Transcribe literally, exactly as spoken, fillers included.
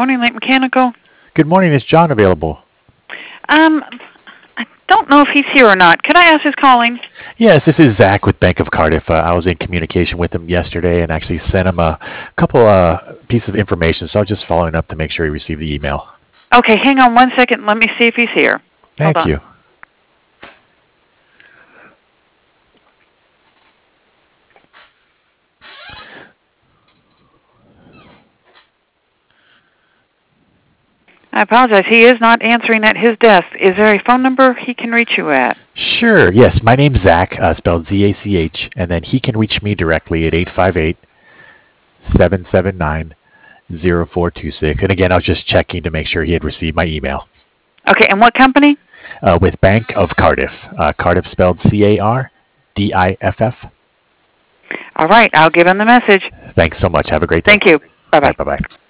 morning, Lake Mechanical. Good morning. Is John available? Um, I don't know if he's here or not. Could I ask who's calling? Yes, this is Zach with Bank of Cardiff. Uh, I was in communication with him yesterday and actually sent him a couple uh, pieces of information, so I was just following up to make sure he received the email. Okay, hang on one second. Let me see if he's here. Thank Hold on. you. I apologize. He is not answering at his desk. Is there a phone number he can reach you at? Sure. Yes, my name's Zach, uh, spelled Z A C H, and then he can reach me directly at eight five eight, seven seven nine, zero four two six. And again, I was just checking to make sure he had received my email. Okay, and what company? Uh, with Bank of Cardiff. Uh, Cardiff spelled C A R D I F F. All right, I'll give him the message. Thanks so much. Have a great day. Thank you. Bye-bye. Bye-bye.